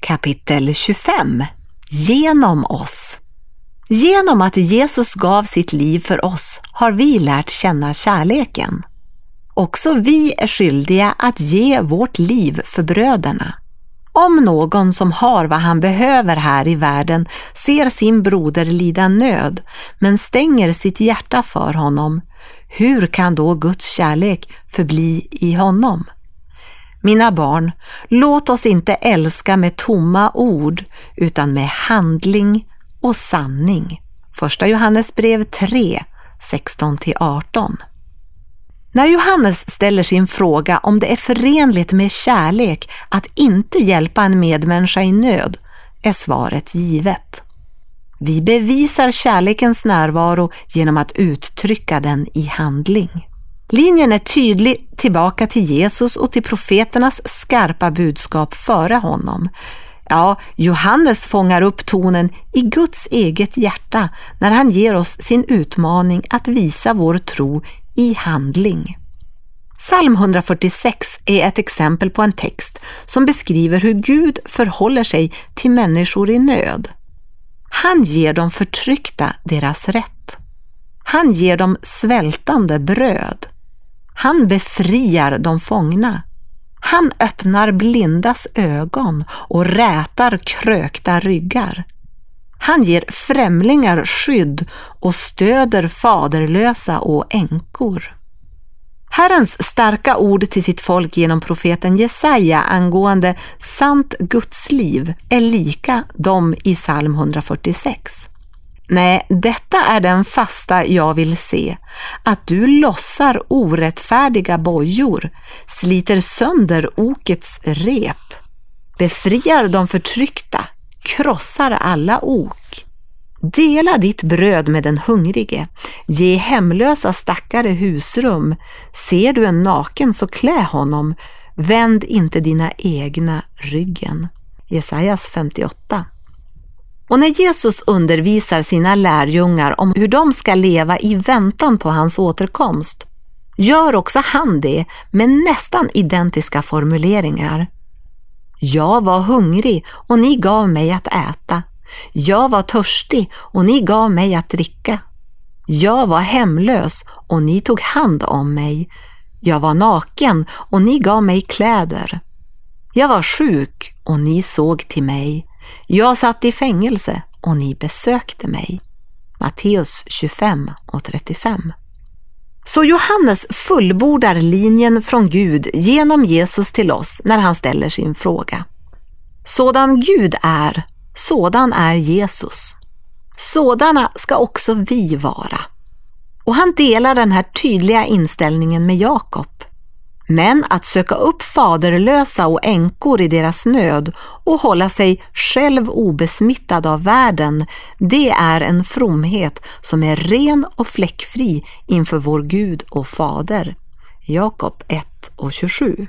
Kapitel 25. Genom oss. Genom att Jesus gav sitt liv för oss har vi lärt känna kärleken. Också vi är skyldiga att ge vårt liv för bröderna. Om någon som har vad han behöver här i världen ser sin broder lida nöd men stänger sitt hjärta för honom, hur kan då Guds kärlek förbli i honom? Mina barn, låt oss inte älska med tomma ord utan med handling och sanning. 1 Johannes brev 3, 16-18. När Johannes ställer sin fråga om det är förenligt med kärlek att inte hjälpa en medmänniska i nöd, är svaret givet. Vi bevisar kärlekens närvaro genom att uttrycka den i handling. Linjen är tydlig tillbaka till Jesus och till profeternas skarpa budskap före honom. Ja, Johannes fångar upp tonen i Guds eget hjärta när han ger oss sin utmaning att visa vår tro i handling. Psalm 146 är ett exempel på en text som beskriver hur Gud förhåller sig till människor i nöd. Han ger dem förtryckta deras rätt. Han ger dem svältande bröd. Han befriar de fångna. Han öppnar blindas ögon och rätar krökta ryggar. Han ger främlingar skydd och stöder faderlösa och änkor. Herrens starka ord till sitt folk genom profeten Jesaja angående sant Guds liv är lika dem i psalm 146. Nej, detta är den fasta jag vill se, att du lossar orättfärdiga bojor, sliter sönder okets rep, befriar de förtryckta, krossar alla ok. Dela ditt bröd med den hungrige, ge hemlösa stackare husrum, ser du en naken så klä honom, vänd inte dina egna ryggen. Jesajas 58. Och när Jesus undervisar sina lärjungar om hur de ska leva i väntan på hans återkomst, gör också han det med nästan identiska formuleringar. Jag var hungrig och ni gav mig att äta. Jag var törstig och ni gav mig att dricka. Jag var hemlös och ni tog hand om mig. Jag var naken och ni gav mig kläder. Jag var sjuk och ni såg till mig. Jag satt i fängelse och ni besökte mig. Matteus 25 och 35. Så Johannes fullbordar linjen från Gud genom Jesus till oss när han ställer sin fråga. Sådan Gud är, sådan är Jesus. Sådana ska också vi vara. Och han delar den här tydliga inställningen med Jakob. Men att söka upp faderlösa och änkor i deras nöd och hålla sig själv obesmittad av världen, det är en fromhet som är ren och fläckfri inför vår Gud och Fader. Jakob 1 och 27.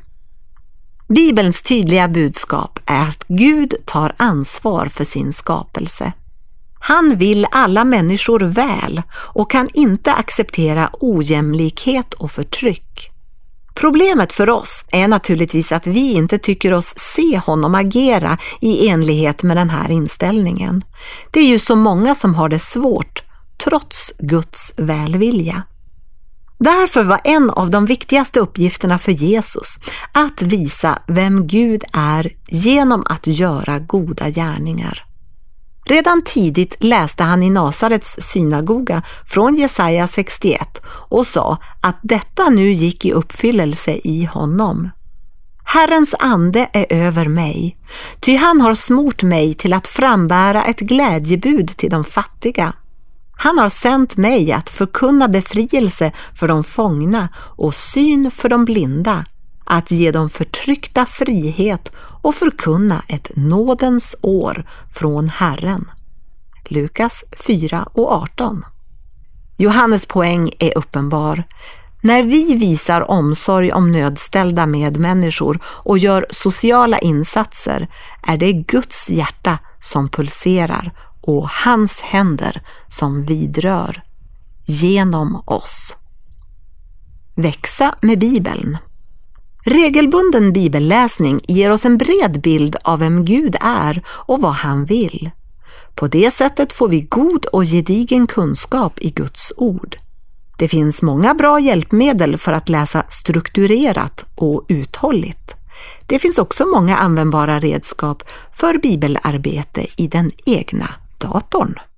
Bibelns tydliga budskap är att Gud tar ansvar för sin skapelse. Han vill alla människor väl och kan inte acceptera ojämlikhet och förtryck. Problemet för oss är naturligtvis att vi inte tycker oss se honom agera i enlighet med den här inställningen. Det är ju så många som har det svårt, trots Guds välvilja. Därför var en av de viktigaste uppgifterna för Jesus att visa vem Gud är genom att göra goda gärningar. Redan tidigt läste han i Nasarets synagoga från Jesaja 61 och sa att detta nu gick i uppfyllelse i honom. Herrens ande är över mig, ty han har smort mig till att frambära ett glädjebud till de fattiga. Han har sänt mig att förkunna befrielse för de fångna och syn för de blinda, att ge dem förtryckta frihet och förkunna ett nådens år från Herren. Lukas 4 och 18. Johannes poäng är uppenbar. När vi visar omsorg om nödställda medmänniskor och gör sociala insatser är det Guds hjärta som pulserar och hans händer som vidrör genom oss. Växa med Bibeln. Regelbunden bibelläsning ger oss en bred bild av vem Gud är och vad han vill. På det sättet får vi god och gedigen kunskap i Guds ord. Det finns många bra hjälpmedel för att läsa strukturerat och uthålligt. Det finns också många användbara redskap för bibelarbete i den egna datorn.